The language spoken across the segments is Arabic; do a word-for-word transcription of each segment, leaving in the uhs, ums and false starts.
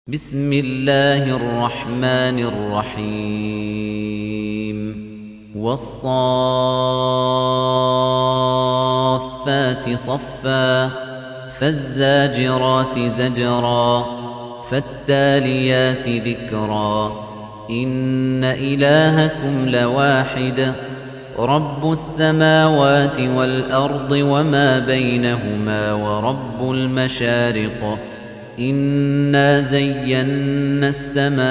بسم الله الرحمن الرحيم والصافات صفا فالزاجرات زجرا فالتاليات ذكرا إن إلهكم لواحد رب السماوات والأرض وما بينهما ورب المشارق إنا زينا السماء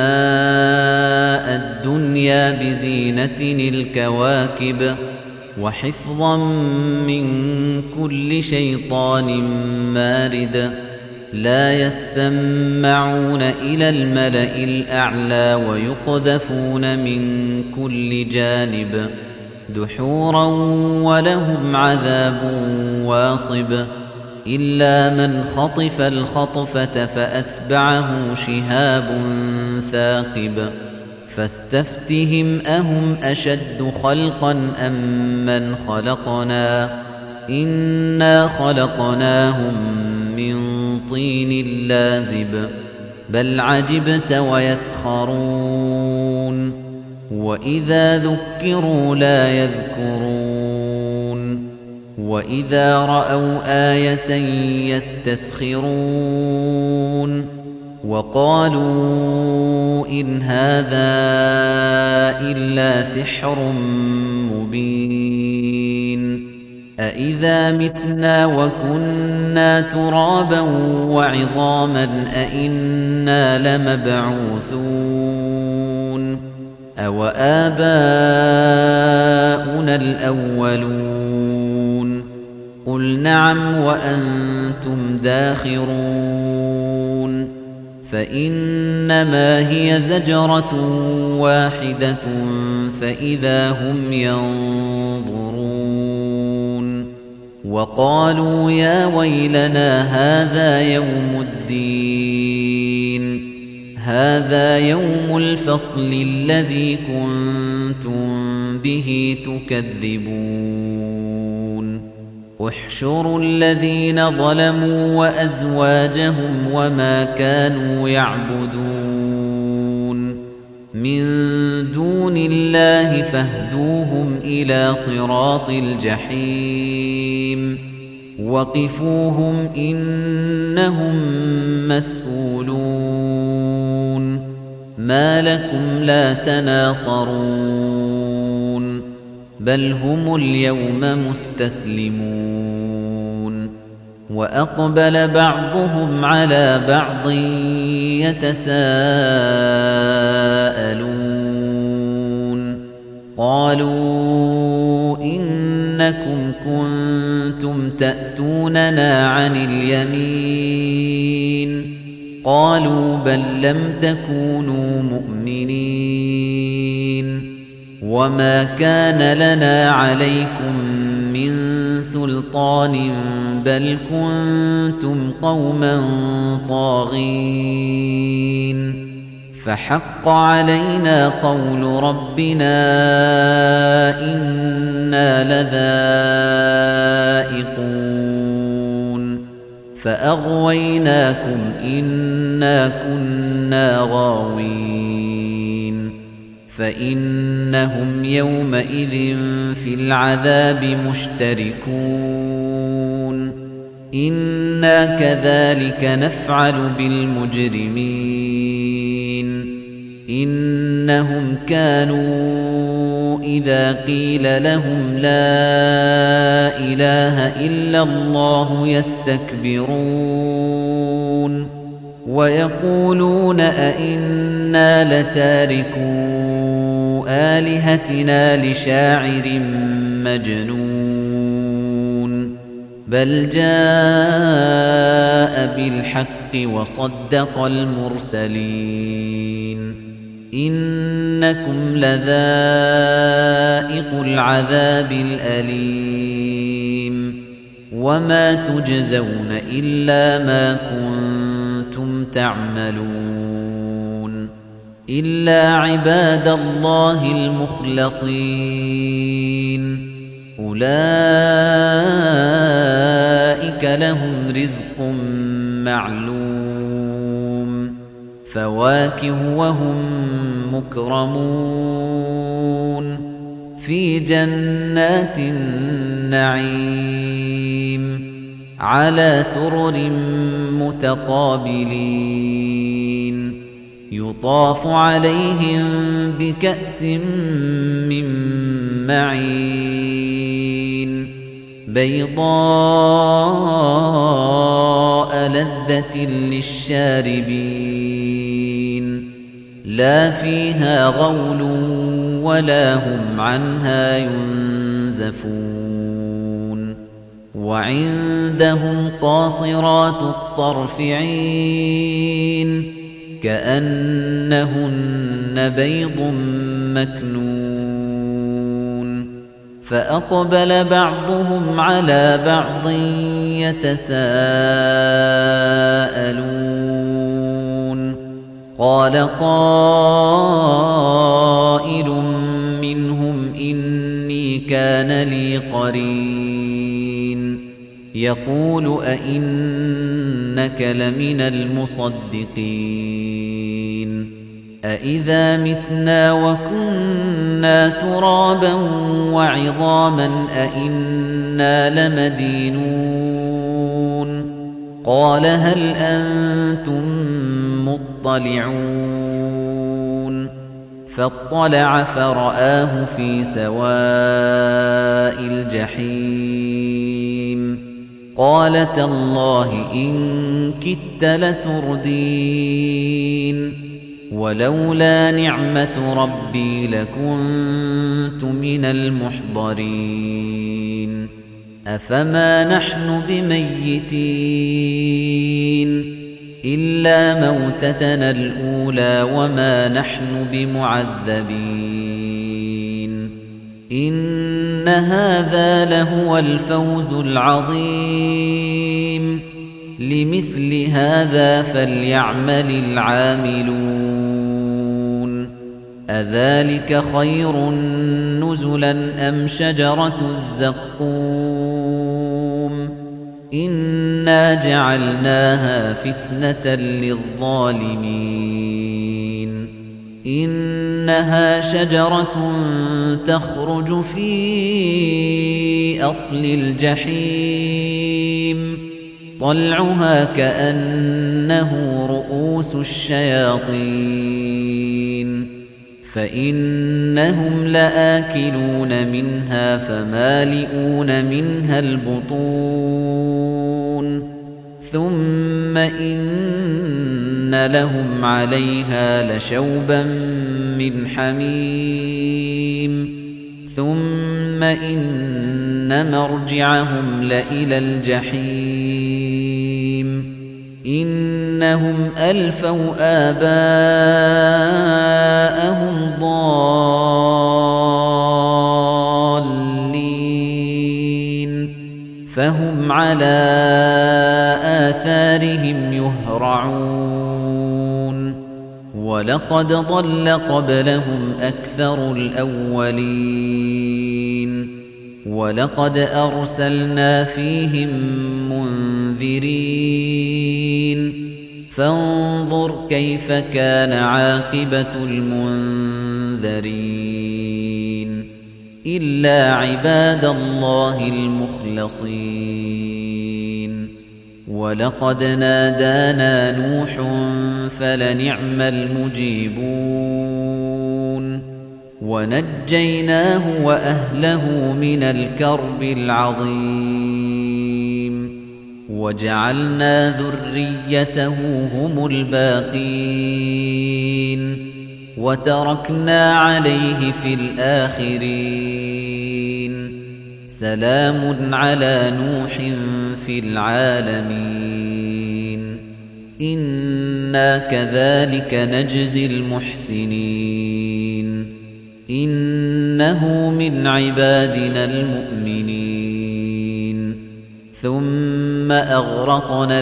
الدنيا بزينة الكواكب وحفظا من كل شيطان مارد لا يسمعون إلى الملأ الأعلى ويقذفون من كل جانب دحورا ولهم عذاب واصب إلا من خطف الخطفة فأتبعه شهاب ثاقب فاستفتهم أهم أشد خلقا أم من خلقنا إنا خلقناهم من طين لازب بل عجبت ويسخرون وإذا ذكروا لا يذكرون وإذا رأوا آية يستسخرون وقالوا إن هذا إلا سحر مبين أإذا متنا وكنا ترابا وعظاما أإنا لمبعوثون أو آباؤنا الأولون قل نعم وأنتم داخرون فإنما هي زجرة واحدة فإذا هم ينظرون وقالوا يا ويلنا هذا يوم الدين هذا يوم الفصل الذي كنتم به تكذبون احشروا الذين ظلموا وأزواجهم وما كانوا يعبدون من دون الله فاهدوهم إلى صراط الجحيم وقفوهم إنهم مسؤولون ما لكم لا تناصرون بل هم اليوم مستسلمون وأقبل بعضهم على بعض يتساءلون قالوا إنكم كنتم تأتوننا عن اليمين قالوا بل لم تكونوا مؤمنين وما كان لنا عليكم من سلطان بل كنتم قوما طاغين فحق علينا قول ربنا إنا لذائقون فأغويناكم إنا كنا غاوين فإنهم يومئذ في العذاب مشتركون إنا كذلك نفعل بالمجرمين إنهم كانوا إذا قيل لهم لا إله إلا الله يستكبرون ويقولون أئنا لتاركو آلهتنا لشاعر مجنون بل جاء بالحق وصدق المرسلين إنكم لذائق العذاب الأليم وما تجزون إلا ما كنتم تعملون إلا عباد الله المخلصين أولئك لهم رزق معلوم فواكه وهم مكرمون في جنات النعيم على سرر متقابلين يطاف عليهم بكأس من معين بيضاء لذة للشاربين لا فيها غول ولا هم عنها ينزفون وعندهم قاصرات الطرف عين كأنهن بيض مكنون فأقبل بعضهم على بعض يتساءلون قال قائل منهم إني كان لي قرين يقول أئنك لمن المصدقين أئذا متنا وكنا ترابا وعظاما أئنا لمدينون قال هل أنتم مطلعون فاطلع فرآه في سواء الجحيم قال تالله إن كدت لتردين ولولا نعمة ربي لكنت من المحضرين أفما نحن بميتين إلا موتتنا الأولى وما نحن بمعذبين إن هذا لهو الفوز العظيم لمثل هذا فليعمل العاملون أذلك خير نزلا أم شجرة الزقوم إنا جعلناها فتنة للظالمين إنها شجرة تخرج في أصل الجحيم طلعها كأنه رؤوس الشياطين فإنهم لآكلون منها فمالئون منها البطون ثم إن لهم عليها لشوبا من حميم ثم إن مرجعهم لإلى الجحيم إنهم ألفوا آباءهم ضالين فهم على آثارهم يهرعون ولقد ضل قبلهم أكثر الأولين ولقد أرسلنا فيهم منذرين فانظر كيف كان عاقبة المنذرين إلا عباد الله المخلصين ولقد نادانا نوح فلنعم المجيبون ونجيناه وأهله من الكرب العظيم وجعلنا ذريته هم الباقين وتركنا عليه في الآخرين سلام على نوح في العالمين إنا كذلك نجزي المحسنين إنه من عبادنا المؤمنين ثم أغرقنا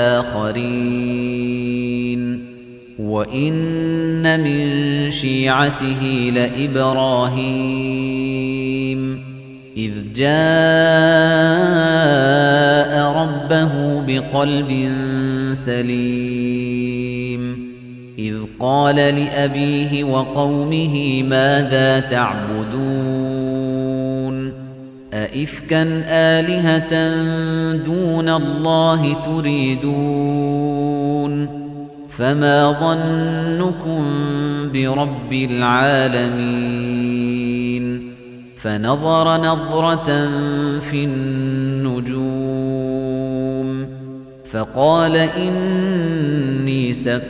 الآخرين وإن من شيعته لإبراهيم إذ جاء ربه بقلب سليم إذ قال لأبيه وقومه ماذا تعبدون أئفكا آلهة دون الله تريدون فما ظنكم برب العالمين فنظر نظرة في النجوم فقال إني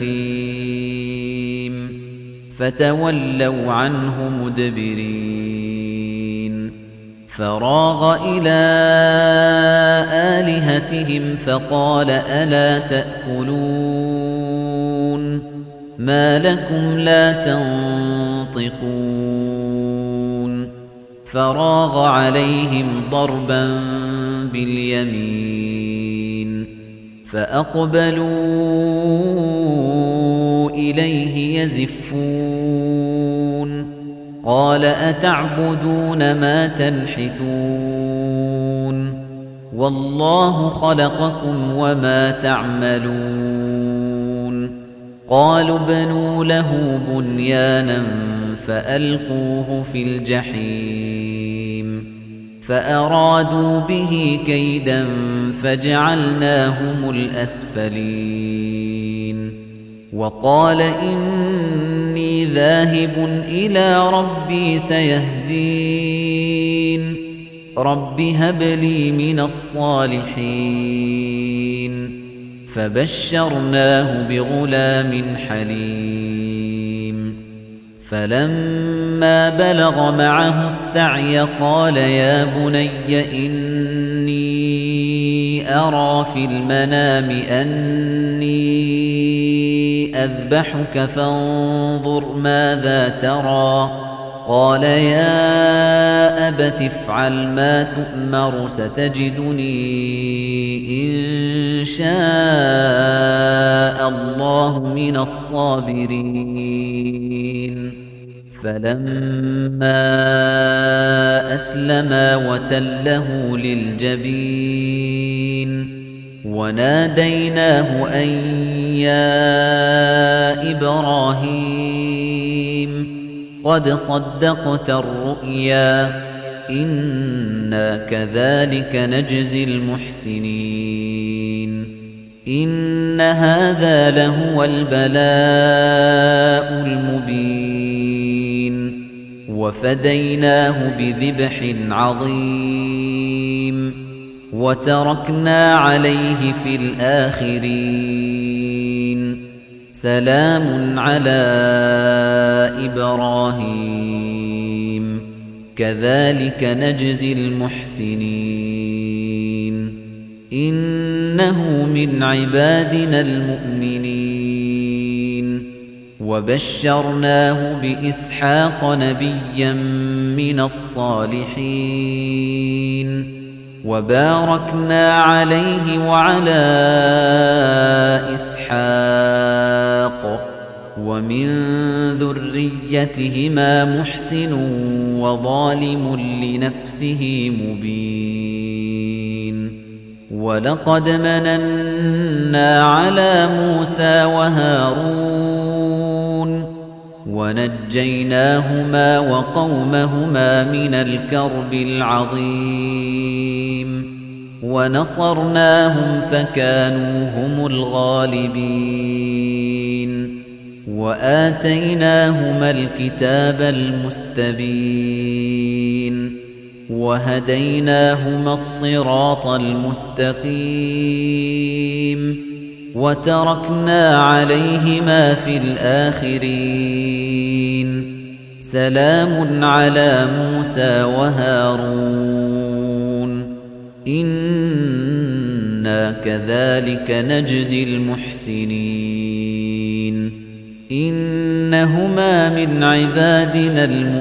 سقيم فتولوا عنه مدبرين فراغ إلى آلهتهم فقال ألا تأكلون ما لكم لا تنطقون فراغ عليهم ضربا باليمين فأقبلوا إليه يزفون قال أتعبدون ما تنحتون والله خلقكم وما تعملون قالوا ابنوا له بنيانا فألقوه في الجحيم فأرادوا به كيدا فجعلناهم الأسفلين وقال إني ذاهب إلى ربي سيهدين رب هب لي من الصالحين فبشرناه بغلام حليم فلما بلغ معه السعي قال يا بني إني أرى في المنام أني أذبحك فانظر ماذا ترى قال يا أبت افعل ما تؤمر ستجدني إن شاء الله من الصابرين فلما أسلما وتله للجبين وناديناه أن يا إبراهيم قد صدقت الرؤيا إنا كذلك نجزي المحسنين إن هذا لهو البلاء المبين وفديناه بذبح عظيم وتركنا عليه في الآخرين سلام على إبراهيم كذلك نجزي المحسنين إنه من عبادنا المؤمنين وبشرناه بإسحاق نبيا من الصالحين وباركنا عليه وعلى إسحاق ومن ذريتهما محسن وظالم لنفسه مبين ولقد مننا على موسى وهارون ونجيناهما وقومهما من الكرب العظيم ونصرناهم فكانوا هم الغالبين وآتيناهما الكتاب المستبين وهديناهما الصراط المستقيم وتركنا عليهما في الآخرين سلام على موسى وهارون إنا كذلك نجزي المحسنين إنهما من عبادنا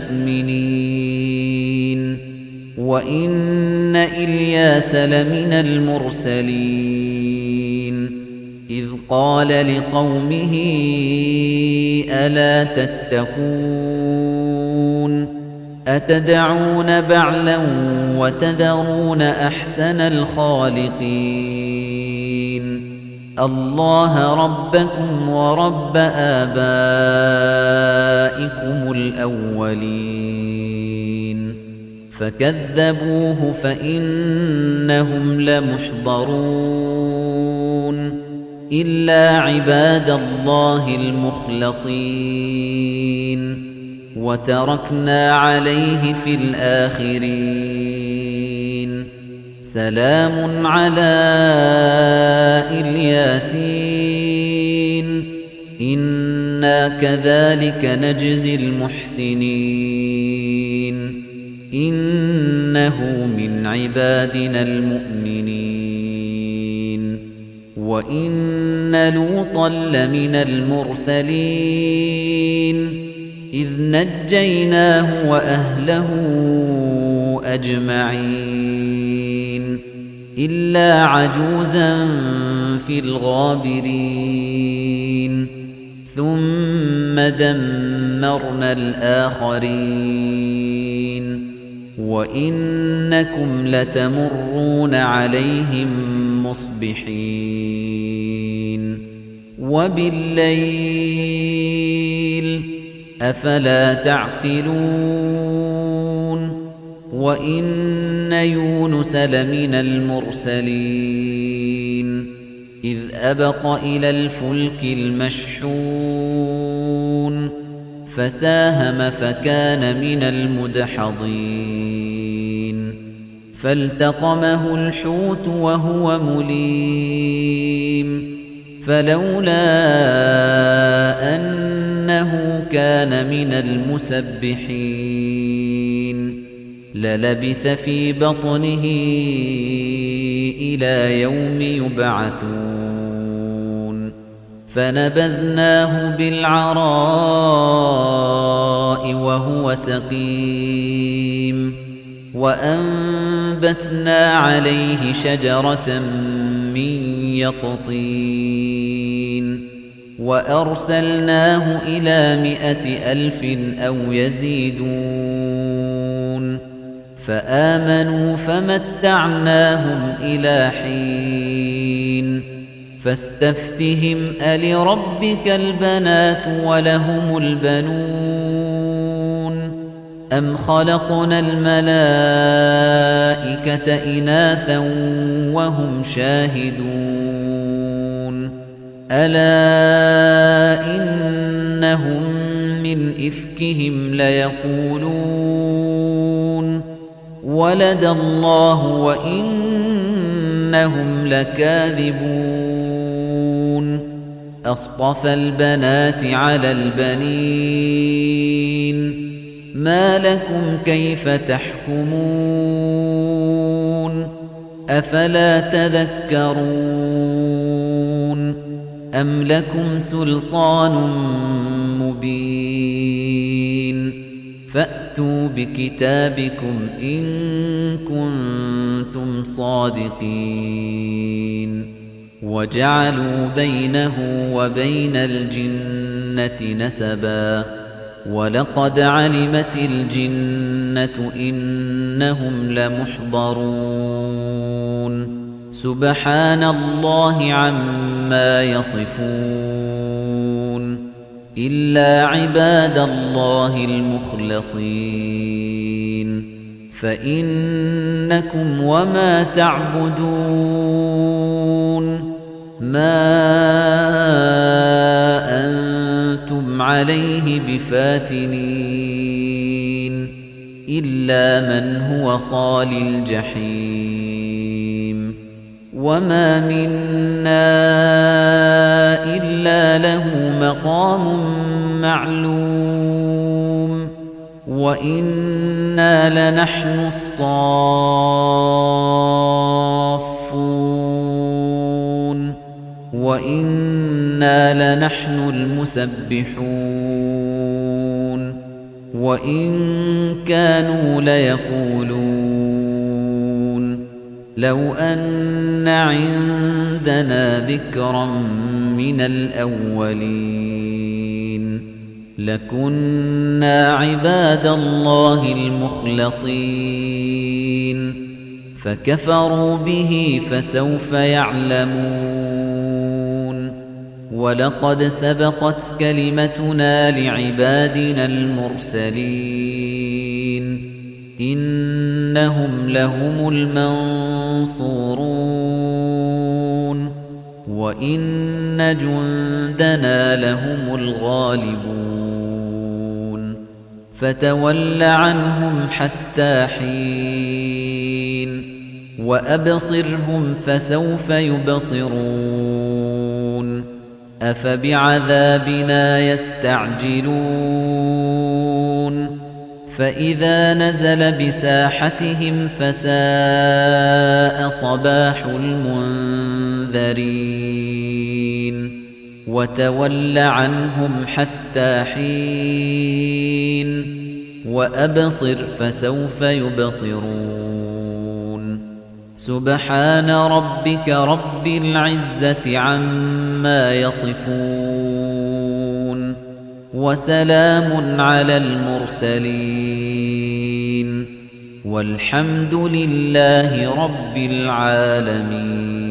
المؤمنين وإن إلياس لمن المرسلين إذ قال لقومه ألا تتقون أتدعون بعلا وتذرون أحسن الخالقين الله ربكم ورب آبائكم الأولين فكذبوه فإنهم لمحضرون إلا عباد الله المخلصين وتركنا عليه في الآخرين سلام على الياسين إنا كذلك نجزي المحسنين إنه من عبادنا المؤمنين وإن لوطا لمن المرسلين إذ نجيناه وأهله أجمعين إلا عجوزا في الغابرين ثم دمرنا الآخرين وإنكم لتمرون عليهم مصبحين وبالليل أفلا تعقلون وإن يونس لمن المرسلين إذ أبق إلى الفلك المشحون فساهم فكان من المدحضين فالتقمه الحوت وهو مليم فلولا أنه كان من المسبحين للبث في بطنه إلى يوم يبعثون فنبذناه بالعراء وهو سقيم وأنبتنا عليه شجرة من يقطين وأرسلناه إلى مائة ألف أو يزيدون فآمنوا فمتعناهم إلى حين فاستفتهم ألربك البنات ولهم البنون أم خلقنا الملائكة إناثا وهم شاهدون ألا إنهم من إفكهم ليقولون ولد الله وإنهم لكاذبون أصطفى البنات على البنين ما لكم كيف تحكمون أفلا تذكرون أم لكم سلطان مبين فأتوا بكتابكم إن كنتم صادقين وجعلوا بينه وبين الجنة نسبا ولقد علمت الجنة إنهم لمحضرون سبحان الله عما يصفون إلا عباد الله المخلصين فإنكم وما تعبدون ما أنتم عليه بفاتنين إلا من هو صال الجحيم وما منا إلا له مقام معلوم وإنا لنحن الصافون وإنا لنحن المسبحون وإن كانوا ليقولون لو أن عندنا ذكرا من الأولين لكنا عباد الله المخلصين فكفروا به فسوف يعلمون وَلَقَدْ سَبَقَتْ كَلِمَتُنَا لِعِبَادِنَا الْمُرْسَلِينَ إِنَّهُمْ لَهُمُ الْمَنصُورُونَ وَإِنَّ جُندَنَا لَهُمُ الْغَالِبُونَ فَتَوَلَّ عَنْهُمْ حَتَّىٰ حِينٍ وَأَبْصِرْهُمْ فَسَوْفَ يُبْصِرُونَ أَفَبِعَذَابِنَا يَسْتَعْجِلُونَ فَإِذَا نَزَلَ بِسَاحَتِهِمْ فَسَاءَ صَبَاحُ الْمُنذَرِينَ وَتَوَلَّ عَنْهُمْ حَتَّىٰ حِينٍ وَأَبْصِرْ فَسَوْفَ يُبْصِرُونَ سُبْحَانَ رَبِّكَ رَبِّ الْعِزَّةِ عَمَّا يَصِفُونَ وَسَلَامٌ عَلَى الْمُرْسَلِينَ وَالْحَمْدُ لِلَّهِ رَبِّ الْعَالَمِينَ.